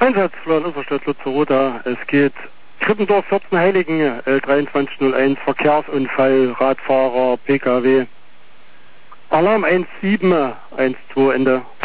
Einsatz, Florian-Uferstadt, Lutzeroda. Es geht Krippendorf, 14 Heiligen, L2301, Verkehrsunfall, Radfahrer, PKW. Alarm 1712, Ende.